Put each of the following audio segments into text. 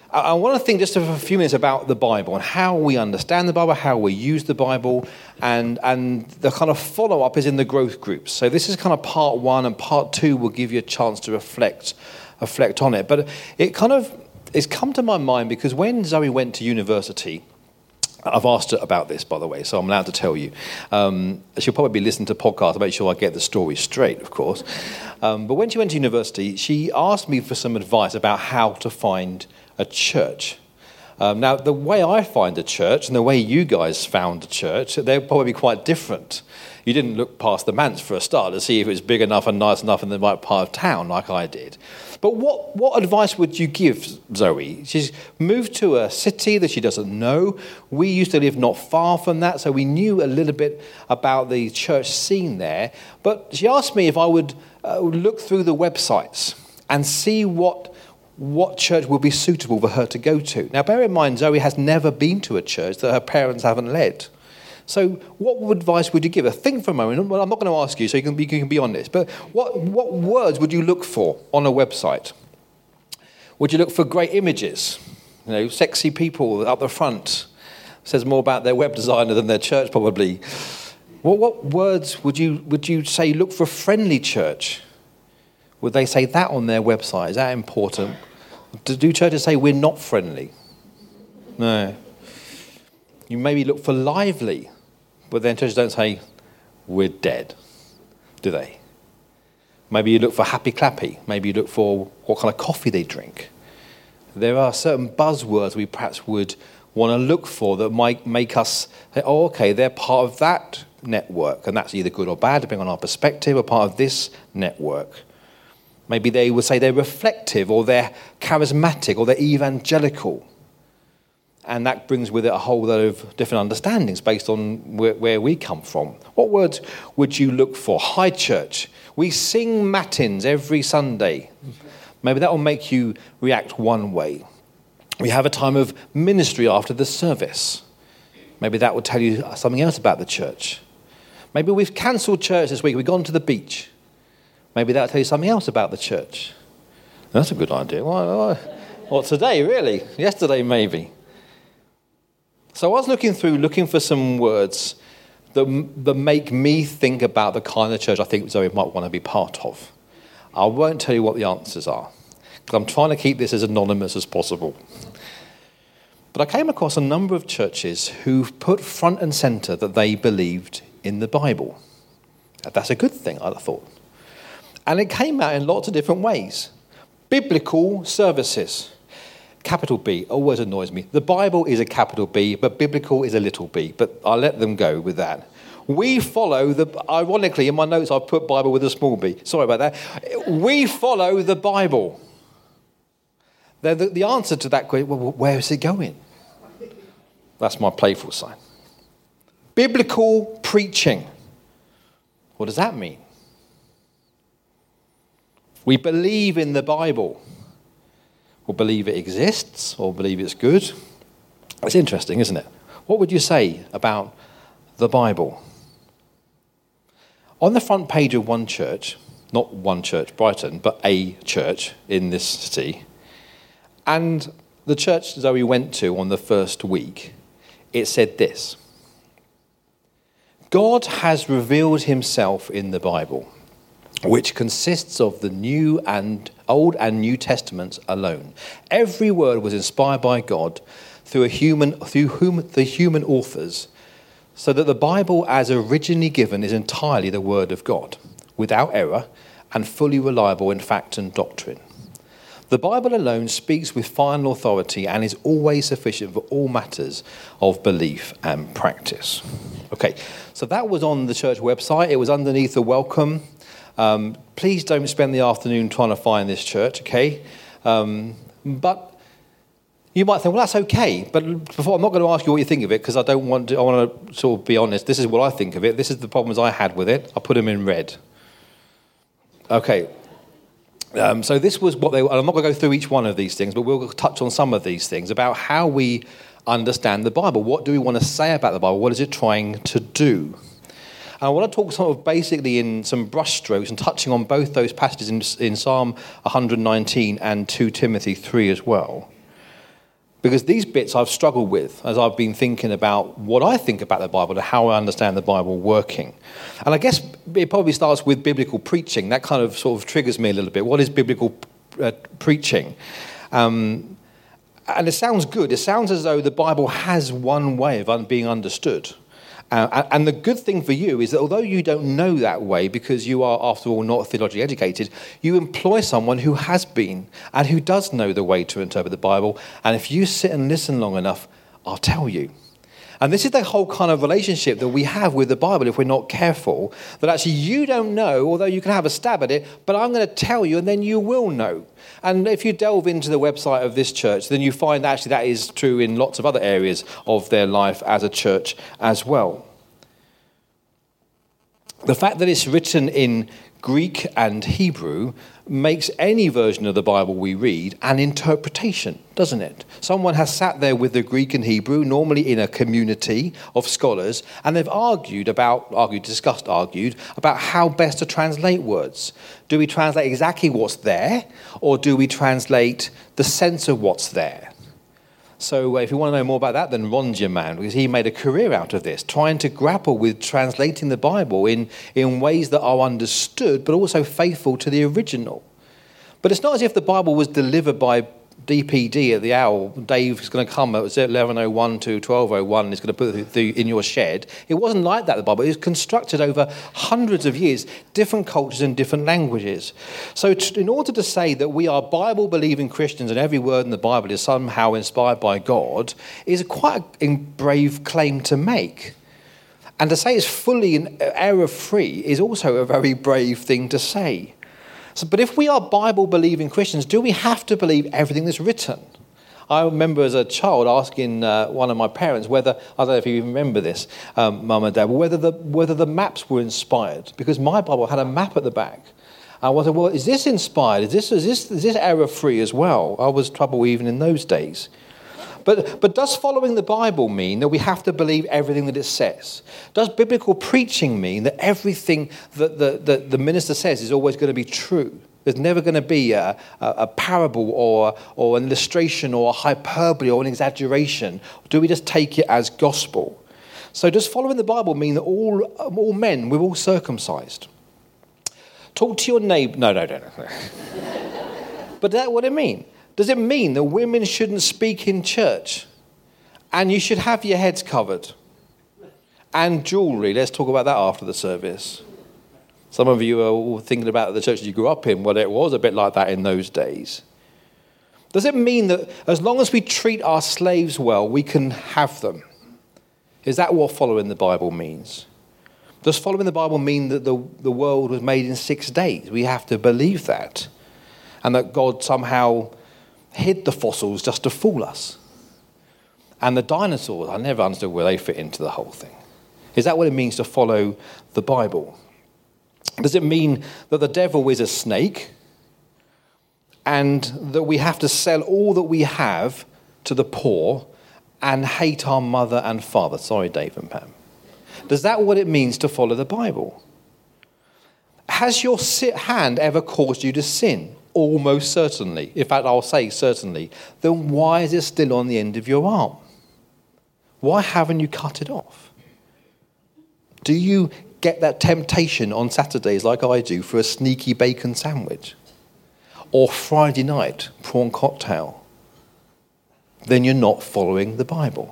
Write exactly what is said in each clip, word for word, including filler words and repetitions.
I, I want to think just for a few minutes about the Bible and how we understand the Bible, how we use the Bible, and and the kind of follow-up is in the growth groups. So this is kind of part one, and part two will give you a chance to reflect, reflect on it. But it kind of, it's come to my mind because when Zoe went to university, I've asked her about this, by the way, so I'm allowed to tell you. Um, she'll probably be listening to podcasts to make sure I get the story straight, of course. Um, but when she went to university, she asked me for some advice about how to find a church. Um, now, the way I find a church and the way you guys found a church, they're probably quite different. You didn't look past the manse for a start to see if it was big enough and nice enough in the right part of town like I did. But what, what advice would you give Zoe? She's moved to a city that she doesn't know. We used to live not far from that, so we knew a little bit about the church scene there. But she asked me if I would uh, look through the websites and see what what church would be suitable for her to go to. Now, bear in mind, Zoe has never been to a church that her parents haven't led. So what advice would you give her? Think for a moment. Well, I'm not going to ask you, so you can be, you can be honest. But what, what words would you look for on a website? Would you look for great images? You know, sexy people up the front. Says more about their web designer than their church, probably. What, what words would you would you say? Look for a friendly church. Would they say that on their website? Is that important? Do churches say we're not friendly? No. You maybe look for lively, but then churches don't say we're dead, do they? Maybe you look for happy clappy. Maybe you look for what kind of coffee they drink. There are certain buzzwords we perhaps would want to look for that might make us say, oh, okay, they're part of that network, and that's either good or bad, depending on our perspective, or part of this network. Maybe they would say they're reflective, or they're charismatic, or they're evangelical. And that brings with it a whole lot of different understandings based on where, where we come from. What words would you look for? High church. We sing matins every Sunday. Maybe that will make you react one way. We have a time of ministry after the service. Maybe that will tell you something else about the church. Maybe we've cancelled church this week. We've gone to the beach. Maybe that'll tell you something else about the church. That's a good idea. Well, well, today, really? Yesterday, maybe. So I was looking through, looking for some words that, that make me think about the kind of church I think Zoe might want to be part of. I won't tell you what the answers are, because I'm trying to keep this as anonymous as possible. But I came across a number of churches who put front and centre that they believed in the Bible. That's a good thing, I thought. And it came out in lots of different ways. Biblical services. Capital B always annoys me. The Bible is a capital B, but biblical is a little b. But I'll let them go with that. We follow the, ironically, in my notes I've put Bible with a small b. Sorry about that. We follow the Bible. The, the, the answer to that question, well, where is it going? That's my playful sign. Biblical preaching. What does that mean? We believe in the Bible. Or believe it exists, or believe it's good. It's interesting, isn't it? What would you say about the Bible? On the front page of one church, not one church, Brighton, but a church in this city, and the church Zoe went to on the first week, it said this: God has revealed himself in the Bible, which consists of the New and Old and New Testaments alone. Every word was inspired by God through a human, through whom the human authors, so that the Bible as originally given is entirely the word of God, without error and fully reliable in fact and doctrine. The Bible alone speaks with final authority and is always sufficient for all matters of belief and practice. Okay, so that was on the church website. It was underneath the welcome. Um, please don't spend the afternoon trying to find this church, okay? Um, but you might think, well, that's okay. But before, I'm not going to ask you what you think of it, because I don't want to, I want to sort of be honest. This is what I think of it. This is the problems I had with it. I put them in red. Okay. Um, so this was what they were. I'm not going to go through each one of these things, but we'll touch on some of these things about how we understand the Bible. What do we want to say about the Bible? What is it trying to do? I want to talk sort of basically in some brushstrokes and touching on both those passages in, in Psalm one nineteen and two Timothy three as well. Because these bits I've struggled with as I've been thinking about what I think about the Bible and how I understand the Bible working. And I guess it probably starts with biblical preaching. That kind of sort of triggers me a little bit. What is biblical uh, preaching? Um, and it sounds good. It sounds as though the Bible has one way of un- being understood. Uh, and the good thing for you is that although you don't know that way because you are, after all, not theologically educated, you employ someone who has been and who does know the way to interpret the Bible. And if you sit and listen long enough, I'll tell you. And this is the whole kind of relationship that we have with the Bible if we're not careful, that actually you don't know, although you can have a stab at it, but I'm going to tell you and then you will know. And if you delve into the website of this church, then you find actually that is true in lots of other areas of their life as a church as well. The fact that it's written in Greek and Hebrew makes any version of the Bible we read an interpretation, doesn't it? Someone has sat there with the Greek and Hebrew, normally in a community of scholars, and they've argued about, argued, discussed, argued, about how best to translate words. Do we translate exactly what's there, or do we translate the sense of what's there? So if you want to know more about that, then Ron's your man, because he made a career out of this, trying to grapple with translating the Bible in, in ways that are understood, but also faithful to the original. But it's not as if the Bible was delivered by D P D at the Owl. Dave's going to come at eleven oh one to twelve oh one and he's going to put it in your shed. It wasn't like that, the Bible. It was constructed over hundreds of years, different cultures and different languages. So in order to say that we are Bible-believing Christians and every word in the Bible is somehow inspired by God is quite a brave claim to make. And to say it's fully error-free is also a very brave thing to say. So, but if we are Bible-believing Christians, do we have to believe everything that's written? I remember as a child asking uh, one of my parents whether, I don't know if you even remember this, um, Mum and Dad, whether the, whether the maps were inspired, because my Bible had a map at the back. I was like, well, is this inspired? Is this, is this, is this error-free as well? I was trouble even in those days. But, but does following the Bible mean that we have to believe everything that it says? Does biblical preaching mean that everything that the, the, the minister says is always going to be true? There's never going to be a, a, a parable or, or an illustration or a hyperbole or an exaggeration. Do we just take it as gospel? So does following the Bible mean that all, all men, we're all circumcised? Talk to your neighbour. No, no, no, no. But that's what it means. Does it mean that women shouldn't speak in church? And you should have your heads covered? And jewellery. Let's talk about that after the service. Some of you are all thinking about the church you grew up in. Well, it was a bit like that in those days. Does it mean that as long as we treat our slaves well, we can have them? Is that what following the Bible means? Does following the Bible mean that the, the world was made in six days? We have to believe that. And that God somehow hid the fossils just to fool us. And the dinosaurs, I never understood where they fit into the whole thing. Is that what it means to follow the Bible? Does it mean that the devil is a snake and that we have to sell all that we have to the poor and hate our mother and father? Sorry, Dave and Pam. Does that what it means to follow the Bible? Has your hand ever caused you to sin? Almost certainly. In fact, I'll say certainly. Then why is it still on the end of your arm? Why haven't you cut it off? Do you get that temptation on Saturdays like I do for a sneaky bacon sandwich? Or Friday night, prawn cocktail? Then you're not following the Bible.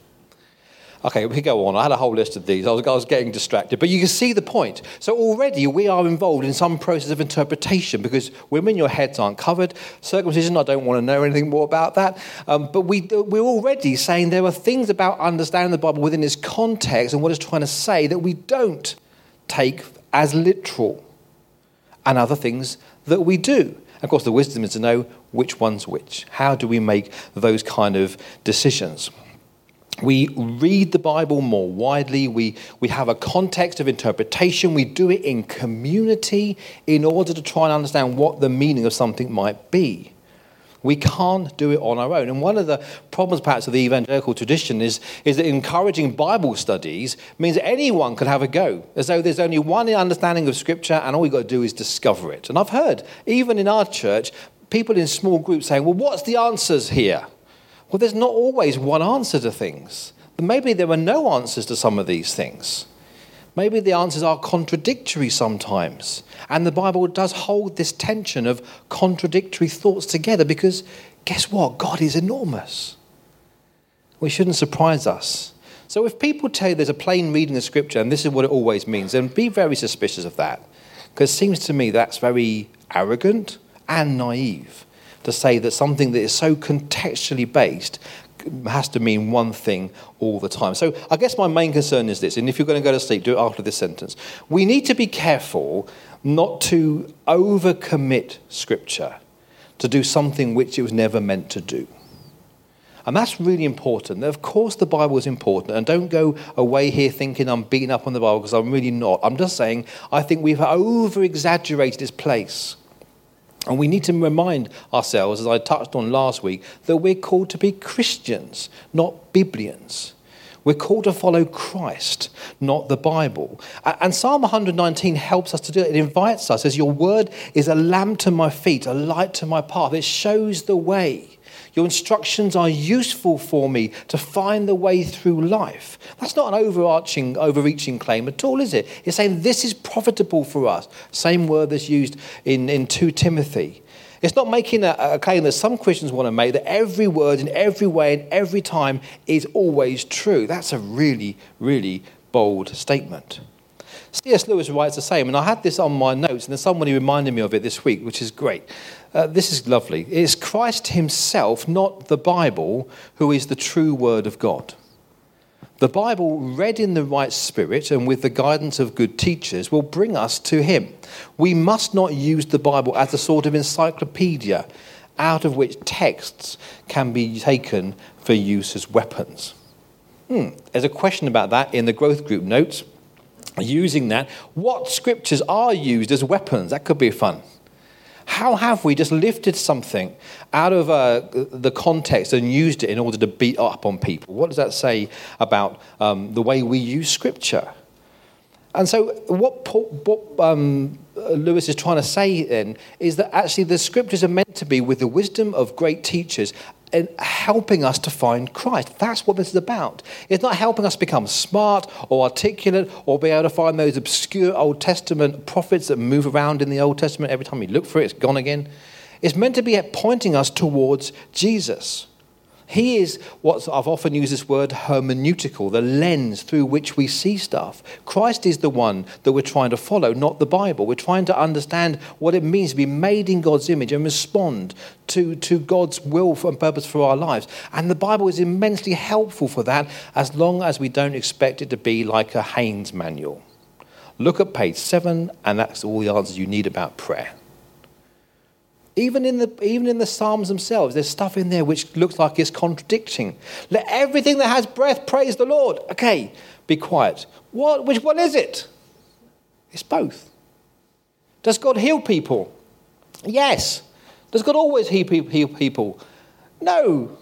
Okay, we go on. I had a whole list of these. I was, I was getting distracted. But you can see the point. So already we are involved in some process of interpretation because women, your heads aren't covered. Circumcision, I don't want to know anything more about that. Um, but we, we're already saying there are things about understanding the Bible within its context and what it's trying to say that we don't take as literal, and other things that we do. Of course, the wisdom is to know which one's which. How do we make those kind of decisions? We read the Bible more widely. We, we have a context of interpretation. We do it in community in order to try and understand what the meaning of something might be. We can't do it on our own. And one of the problems, perhaps, of the evangelical tradition is, is that encouraging Bible studies means that anyone can have a go, as though there's only one understanding of Scripture and all we've got to do is discover it. And I've heard, even in our church, people in small groups saying, well, what's the answers here? Well, there's not always one answer to things. Maybe there are no answers to some of these things. Maybe the answers are contradictory sometimes. And the Bible does hold this tension of contradictory thoughts together because guess what? God is enormous. Well, it shouldn't surprise us. So if people tell you there's a plain reading of Scripture and this is what it always means, then be very suspicious of that. Because it seems to me that's very arrogant and naive to say that something that is so contextually based has to mean one thing all the time. So I guess my main concern is this, and if you're going to go to sleep, do it after this sentence. We need to be careful not to overcommit Scripture to do something which it was never meant to do. And that's really important. Of course the Bible is important, and don't go away here thinking I'm beating up on the Bible, because I'm really not. I'm just saying I think we've over-exaggerated its place. And we need to remind ourselves, as I touched on last week, that we're called to be Christians, not Biblians. We're called to follow Christ, not the Bible. And Psalm one nineteen helps us to do it. It invites us, as your word is a lamp to my feet, a light to my path. It shows the way. Your instructions are useful for me to find the way through life. That's not an overarching, overreaching claim at all, is it? It's saying this is profitable for us. Same word that's used in, in Second Timothy. It's not making a, a claim that some Christians want to make, that every word in every way and every time is always true. That's a really, really bold statement. C S Lewis writes the same, and I had this on my notes, and then somebody reminded me of it this week, which is great. Uh, this is lovely. It's Christ himself, not the Bible, who is the true word of God. The Bible, read in the right spirit and with the guidance of good teachers, will bring us to him. We must not use the Bible as a sort of encyclopedia out of which texts can be taken for use as weapons. Hmm. There's a question about that in the growth group notes. Using that, what scriptures are used as weapons? That could be fun. How have we just lifted something out of uh, the context and used it in order to beat up on people? What does that say about um, the way we use Scripture? And so what, Paul, what um, Lewis is trying to say then is that actually the Scriptures are meant to be with the wisdom of great teachers and helping us to find Christ. That's what this is about. It's not helping us become smart or articulate or be able to find those obscure Old Testament prophets that move around in the Old Testament. Every time you look for it, it's gone again. It's meant to be pointing us towards Jesus. He is what I've often used this word hermeneutical, the lens through which we see stuff. Christ is the one that we're trying to follow, not the Bible. We're trying to understand what it means to be made in God's image and respond to, to God's will and purpose for our lives. And the Bible is immensely helpful for that, as long as we don't expect it to be like a Haynes manual. Look at page seven, and that's all the answers you need about prayer. Even in the even in the Psalms themselves, there's stuff in there which looks like it's contradicting. Let everything that has breath praise the Lord. Okay, be quiet. What? Which one is it? It's both. Does God heal people? Yes. Does God always heal people? No.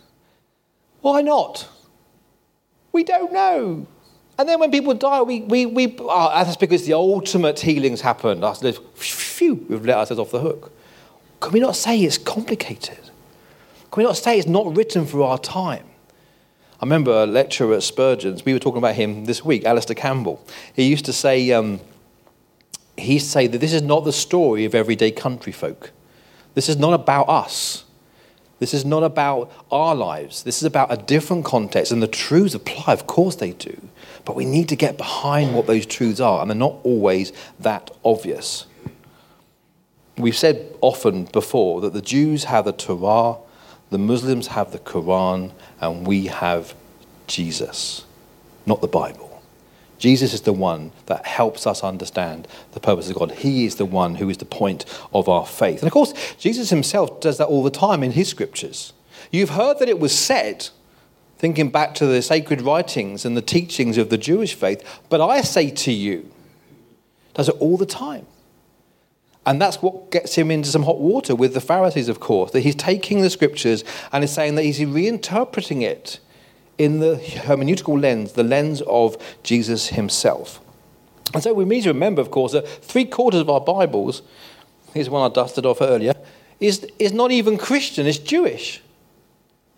Why not? We don't know. And then when people die, we we we oh, that's because the ultimate healings happened. Phew, we've let ourselves off the hook. Can we not say it's complicated? Can we not say it's not written for our time? I remember a lecturer at Spurgeon's, we were talking about him this week, Alistair Campbell. He used to say, um, he used to say that this is not the story of everyday country folk. This is not about us. This is not about our lives. This is about a different context, and the truths apply, of course they do. But we need to get behind what those truths are, and they're not always that obvious. We've said often before that the Jews have the Torah, the Muslims have the Quran, and we have Jesus, not the Bible. Jesus is the one that helps us understand the purpose of God. He is the one who is the point of our faith. And of course, Jesus himself does that all the time in his scriptures. You've heard that it was said, thinking back to the sacred writings and the teachings of the Jewish faith, but I say to you, does it all the time. And that's what gets him into some hot water with the Pharisees, of course, that he's taking the scriptures and is saying that he's reinterpreting it in the hermeneutical lens, the lens of Jesus himself. And so we need to remember, of course, that three quarters of our Bibles, here's one I dusted off earlier, is, is not even Christian, it's Jewish.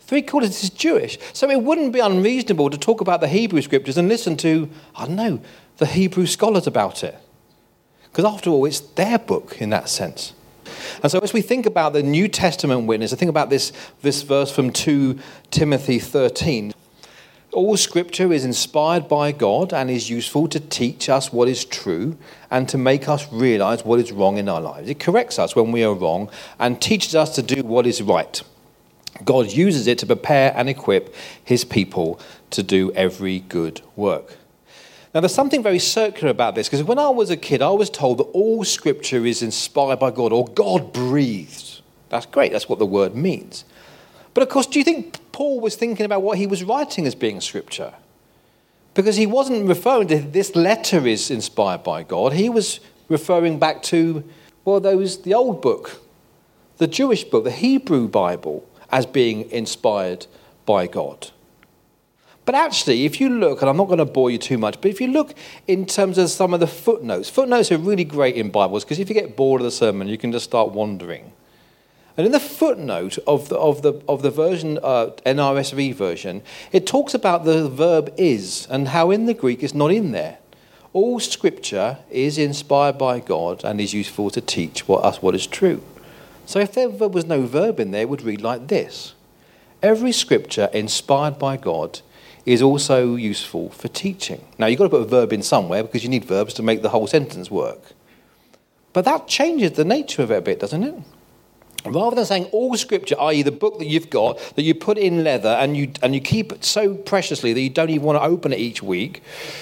Three quarters is Jewish. So it wouldn't be unreasonable to talk about the Hebrew scriptures and listen to, I don't know, the Hebrew scholars about it. Because after all, it's their book in that sense. And so as we think about the New Testament witness, I think about this, this verse from Second Timothy thirteen. All scripture is inspired by God and is useful to teach us what is true and to make us realize what is wrong in our lives. It corrects us when we are wrong and teaches us to do what is right. God uses it to prepare and equip his people to do every good work. Now, there's something very circular about this, because when I was a kid, I was told that all scripture is inspired by God, or God breathed. That's great. That's what the word means. But of course, do you think Paul was thinking about what he was writing as being scripture? Because he wasn't referring to this letter is inspired by God. He was referring back to, well, those the old book, the Jewish book, the Hebrew Bible, as being inspired by God. But actually, if you look, and I'm not going to bore you too much, but if you look in terms of some of the footnotes, footnotes are really great in Bibles, because if you get bored of the sermon, you can just start wandering. And in the footnote of the of the of the version uh, N R S V version, it talks about the verb is and how in the Greek it's not in there. All Scripture is inspired by God and is useful to teach what, us what is true. So if there was no verb in there, it would read like this: every Scripture inspired by God is also useful for teaching. Now you've got to put a verb in somewhere because you need verbs to make the whole sentence work. But that changes the nature of it a bit, doesn't it? Rather than saying all scripture, that is the book that you've got, that you put in leather and you and you keep it so preciously that you don't even want to open it each week.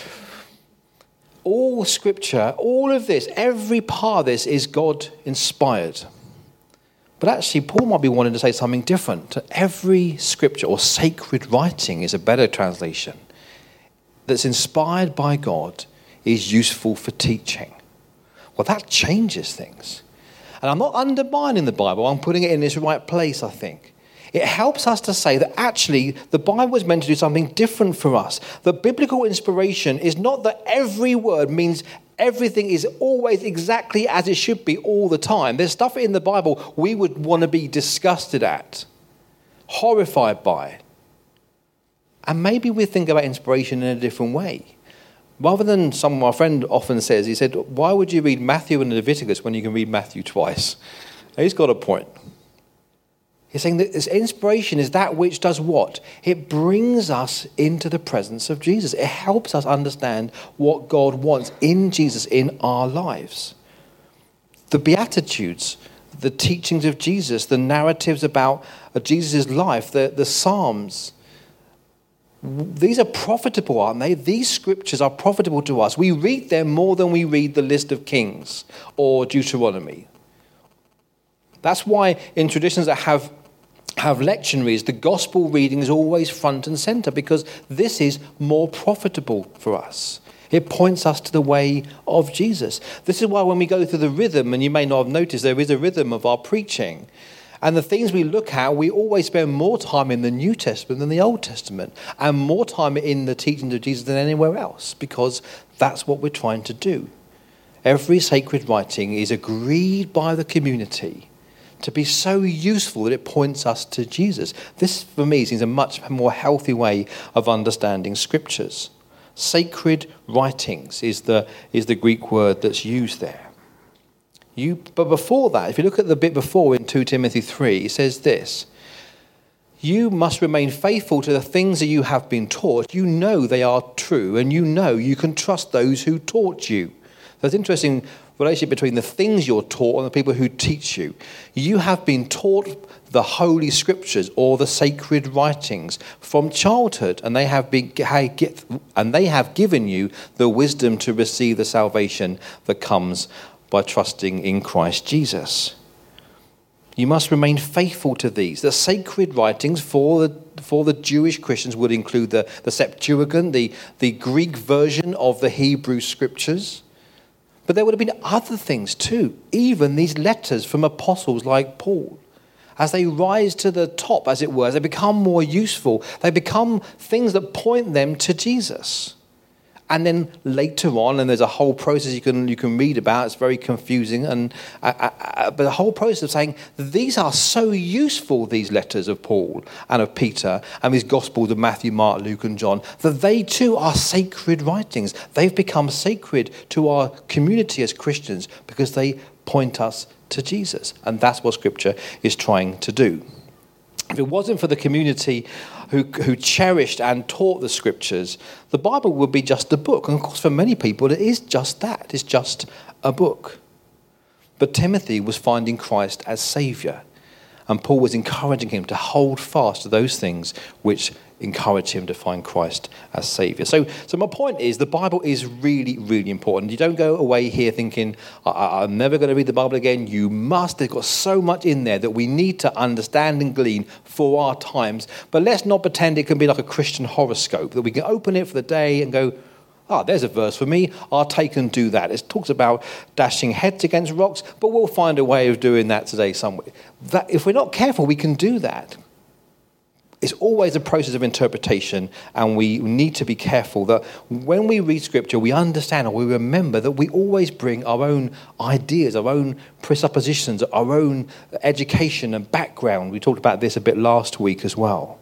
All scripture, all of this, every part of this is God inspired. But actually, Paul might be wanting to say something different. Every scripture, or sacred writing is a better translation, that's inspired by God is useful for teaching. Well, that changes things. And I'm not undermining the Bible, I'm putting it in its right place, I think. It helps us to say that actually the Bible is meant to do something different for us. That biblical inspiration is not that every word means everything is always exactly as it should be all the time. There's stuff in the Bible we would want to be disgusted at, horrified by. And maybe we think about inspiration in a different way. Rather than some, my friend often says, he said, why would you read Matthew and Leviticus when you can read Matthew twice? And he's got a point. He's saying that this inspiration is that which does what? It brings us into the presence of Jesus. It helps us understand what God wants in Jesus in our lives. The Beatitudes, the teachings of Jesus, the narratives about Jesus' life, the, the Psalms, these are profitable, aren't they? These scriptures are profitable to us. We read them more than we read the list of Kings or Deuteronomy. That's why in traditions that have, have lectionaries, the gospel reading is always front and center, because this is more profitable for us. It points us to the way of Jesus. This is why when we go through the rhythm, and you may not have noticed, there is a rhythm of our preaching. And the things we look at, we always spend more time in the New Testament than the Old Testament, and more time in the teachings of Jesus than anywhere else, because that's what we're trying to do. Every sacred writing is agreed by the community to be so useful that it points us to Jesus. This, for me, seems a much more healthy way of understanding scriptures. Sacred writings is the, is the Greek word that's used there. You, but before that, if you look at the bit before in Second Timothy three, it says this: you must remain faithful to the things that you have been taught. You know they are true, and you know you can trust those who taught you. There's an interesting relationship between the things you're taught and the people who teach you. You have been taught the Holy Scriptures, or the sacred writings, from childhood, and they have been and they have given you the wisdom to receive the salvation that comes by trusting in Christ Jesus. You must remain faithful to these. The sacred writings for the, for the Jewish Christians would include the, the Septuagint, the, the Greek version of the Hebrew Scriptures. But there would have been other things too, even these letters from apostles like Paul. As they rise to the top, as it were, as they become more useful, they become things that point them to Jesus. And then later on, and there's a whole process you can you can read about. It's very confusing, and uh, uh, but the whole process of saying these are so useful, these letters of Paul and of Peter and these Gospels of Matthew, Mark, Luke, and John, that they too are sacred writings. They've become sacred to our community as Christians because they point us to Jesus, and that's what Scripture is trying to do. If it wasn't for the community who, who cherished and taught the Scriptures, the Bible would be just a book. And of course, for many people, it is just that. It's just a book. But Timothy was finding Christ as Saviour. And Paul was encouraging him to hold fast to those things which encourage him to find Christ as Saviour. So, so my point is, the Bible is really, really important. You don't go away here thinking, I- I'm never going to read the Bible again. You must. There's got so much in there that we need to understand and glean for our times. But let's not pretend it can be like a Christian horoscope, that we can open it for the day and go, ah, oh, there's a verse for me. I'll take and do that. It talks about dashing heads against rocks, but we'll find a way of doing that today somewhere. That, if we're not careful, we can do that. It's always a process of interpretation, and we need to be careful that when we read Scripture, we understand and we remember that we always bring our own ideas, our own presuppositions, our own education and background. We talked about this a bit last week as well.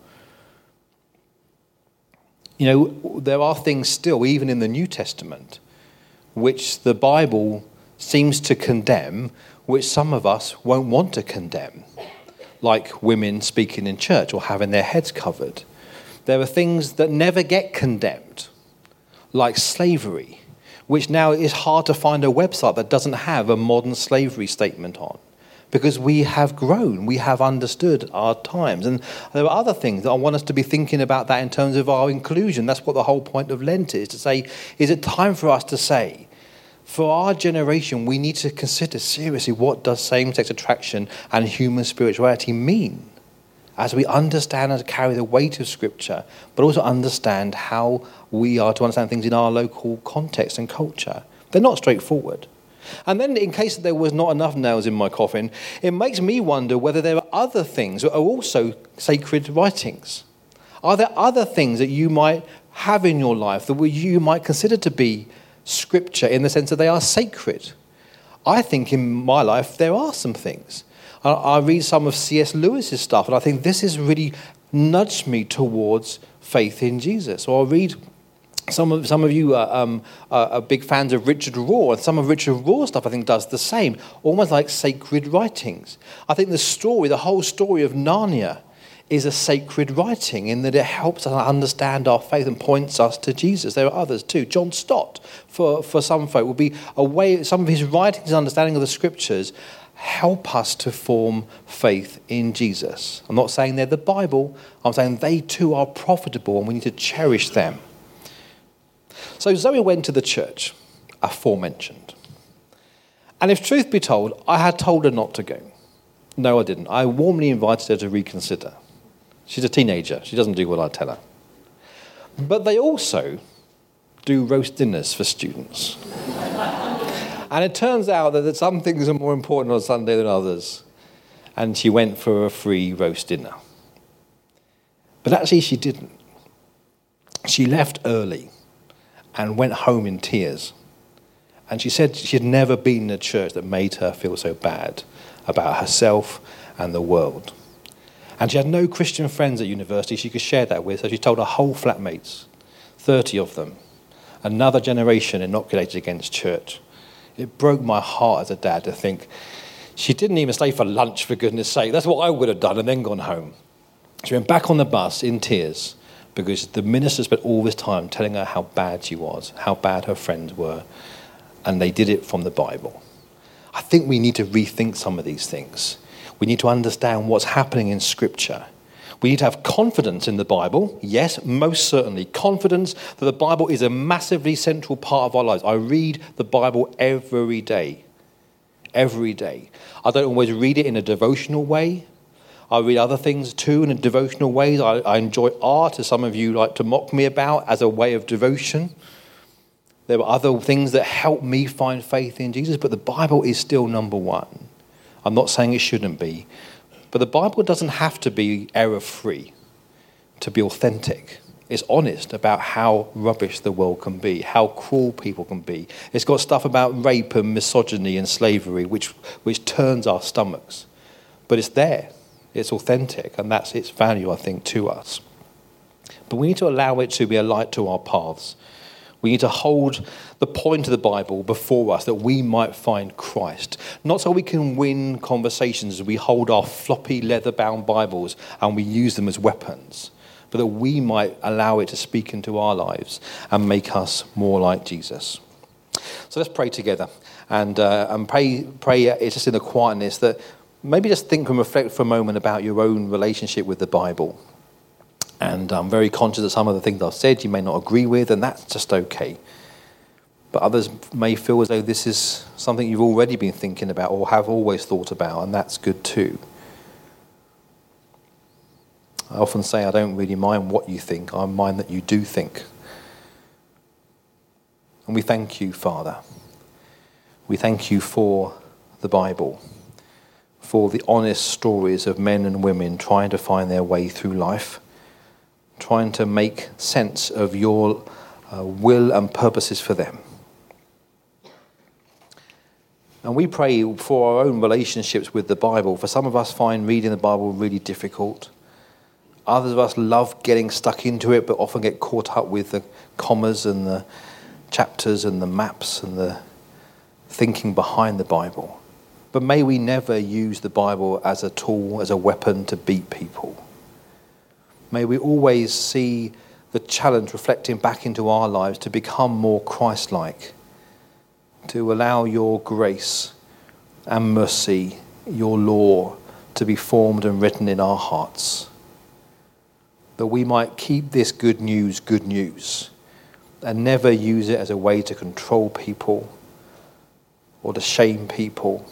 You know, there are things still, even in the New Testament, which the Bible seems to condemn, which some of us won't want to condemn, like women speaking in church or having their heads covered. There are things that never get condemned, like slavery, which now is hard to find a website that doesn't have a modern slavery statement on, because we have grown, we have understood our times. And there are other things that I want us to be thinking about that in terms of our inclusion. That's what the whole point of Lent is, to say, is it time for us to say, for our generation, we need to consider seriously, what does same-sex attraction and human spirituality mean? As we understand and carry the weight of Scripture, but also understand how we are to understand things in our local context and culture. They're not straightforward. And then, in case there was not enough nails in my coffin, it makes me wonder whether there are other things that are also sacred writings. Are there other things that you might have in your life that you might consider to be Scripture in the sense that they are sacred? I think in my life there are some things. I, I read some of C S Lewis's stuff, and I think this has really nudged me towards faith in Jesus. Or I read some of some of you are, um, are, are big fans of Richard Rohr, and some of Richard Rohr's stuff I think does the same, almost like sacred writings. I think the story, the whole story of Narnia, is a sacred writing in that it helps us understand our faith and points us to Jesus. There are others too. John Stott, for, for some folk, will be a way, some of his writings and understanding of the Scriptures help us to form faith in Jesus. I'm not saying they're the Bible. I'm saying they too are profitable and we need to cherish them. So Zoe went to the church, aforementioned. And if truth be told, I had told her not to go. No, I didn't. I warmly invited her to reconsider. She's a teenager. She doesn't do what I tell her. But they also do roast dinners for students. And it turns out that some things are more important on Sunday than others. And she went for a free roast dinner. But actually she didn't. She left early and went home in tears. And she said she had never been in a church that made her feel so bad about herself and the world. And she had no Christian friends at university she could share that with, so she told her whole flatmates, thirty of them, another generation inoculated against church. It broke my heart as a dad to think she didn't even stay for lunch, for goodness sake. That's what I would have done and then gone home. She went back on the bus in tears because the minister spent all this time telling her how bad she was, how bad her friends were, and they did it from the Bible. I think we need to rethink some of these things. We need to understand what's happening in Scripture. We need to have confidence in the Bible. Yes, most certainly. Confidence that the Bible is a massively central part of our lives. I read the Bible every day. Every day. I don't always read it in a devotional way. I read other things too in a devotional way. I, I enjoy art, as some of you like to mock me about, as a way of devotion. There are other things that help me find faith in Jesus, but the Bible is still number one. I'm not saying it shouldn't be, but the Bible doesn't have to be error-free to be authentic. It's honest about how rubbish the world can be, how cruel people can be. It's got stuff about rape and misogyny and slavery, which which turns our stomachs. But it's there. It's authentic, and that's its value, I think, to us. But we need to allow it to be a light to our paths. We need to hold the point of the Bible before us that we might find Christ. Not so we can win conversations as we hold our floppy leather-bound Bibles and we use them as weapons, but that we might allow it to speak into our lives and make us more like Jesus. So let's pray together and uh, and pray, pray it's just in the quietness that maybe just think and reflect for a moment about your own relationship with the Bible. And I'm very conscious that some of the things I've said you may not agree with, and that's just okay. But others may feel as though this is something you've already been thinking about or have always thought about, and that's good too. I often say I don't really mind what you think, I mind that you do think. And we thank you, Father. We thank you for the Bible, for the honest stories of men and women trying to find their way through life, trying to make sense of your uh, will and purposes for them. And we pray for our own relationships with the Bible. For some of us find reading the Bible really difficult. Others of us love getting stuck into it, but often get caught up with the commas and the chapters and the maps and the thinking behind the Bible. But may we never use the Bible as a tool, as a weapon to beat people. May we always see the challenge reflecting back into our lives to become more Christ-like, to allow your grace and mercy, your law, to be formed and written in our hearts, that we might keep this good news good news and never use it as a way to control people or to shame people,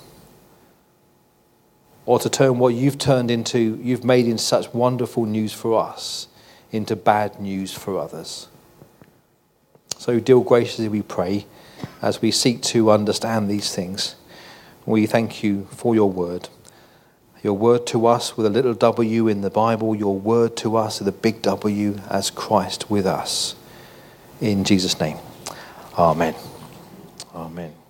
or to turn what you've turned into, you've made in such wonderful news for us, into bad news for others. So deal graciously, we pray, as we seek to understand these things. We thank you for your word. Your word to us with a little W in the Bible, your word to us with a big W as Christ with us. In Jesus' name, amen. Amen.